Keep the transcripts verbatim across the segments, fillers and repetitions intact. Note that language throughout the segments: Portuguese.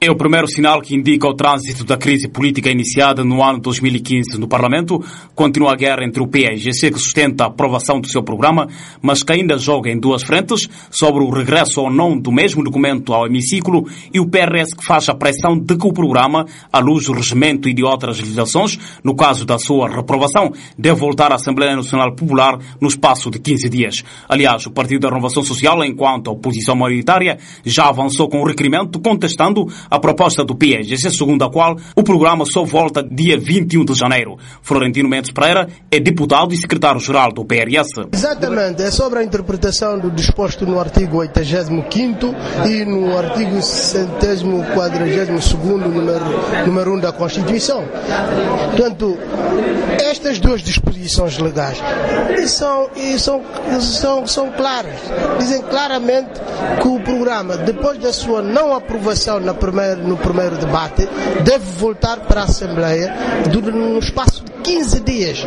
É o primeiro sinal que indica o trânsito da crise política iniciada no ano dois mil e quinze no Parlamento. Continua a guerra entre o P A I G C, que sustenta a aprovação do seu programa, mas que ainda joga em duas frentes, sobre o regresso ou não do mesmo documento ao hemiciclo, e o P R S, que faz a pressão de que o programa, à luz do regimento e de outras legislações, no caso da sua reprovação, deve voltar à Assembleia Nacional Popular no espaço de quinze dias. Aliás, o Partido da Renovação Social, enquanto oposição maioritária, já avançou com o requerimento contestando a proposta do P A I G C, segundo a qual o programa só volta dia vinte e um de janeiro. Florentino Mendes Pereira é deputado e secretário-geral do P R S. Exatamente, é sobre a interpretação do disposto no artigo oitagésimo quinto e no artigo centésimo quadragésimo segundo, número, número um da Constituição. Portanto, estas duas disposições legais são, são, são, são claras. Dizem claramente que o programa, depois da sua não aprovação na primeira no primeiro debate, deve voltar para a Assembleia no espaço de quinze dias.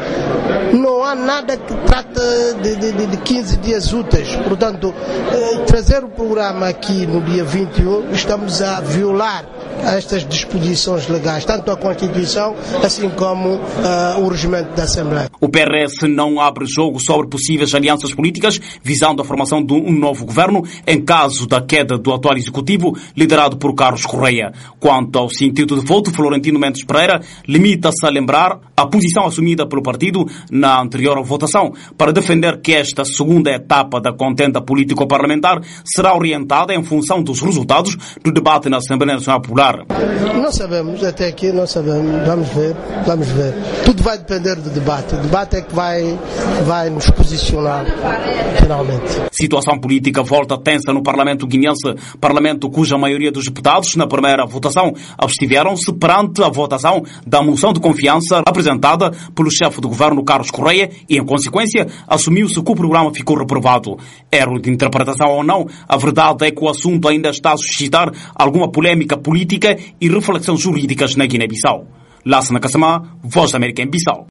Não há nada que trata de, de, de quinze dias úteis. Portanto, eh, trazer o programa aqui no dia vinte e um, estamos a violar estas disposições legais, tanto a Constituição, assim como uh, o regimento da Assembleia. O P R S não abre jogo sobre possíveis alianças políticas visando a formação de um novo governo em caso da queda do atual executivo liderado por Carlos Correia. Quanto ao sentido de voto, Florentino Mendes Pereira limita-se a lembrar a posição assumida pelo partido na anterior votação para defender que esta segunda etapa da contenda político-parlamentar será orientada em função dos resultados do debate na Assembleia Nacional Popular. Não sabemos, até aqui não sabemos, vamos ver, vamos ver. Tudo vai depender do debate. O debate é que vai, vai nos posicionar finalmente. Situação política volta tensa no Parlamento guineense, Parlamento cuja maioria dos deputados na primeira votação abstiveram-se perante a votação da moção de confiança apresentada pelo chefe do governo Carlos Correia e, em consequência, assumiu-se que o programa ficou reprovado. Erro de interpretação ou não, a verdade é que o assunto ainda está a suscitar alguma polémica política e reflexões jurídicas na Guiné-Bissau. Lassana Kassamá, Voz da América em Bissau.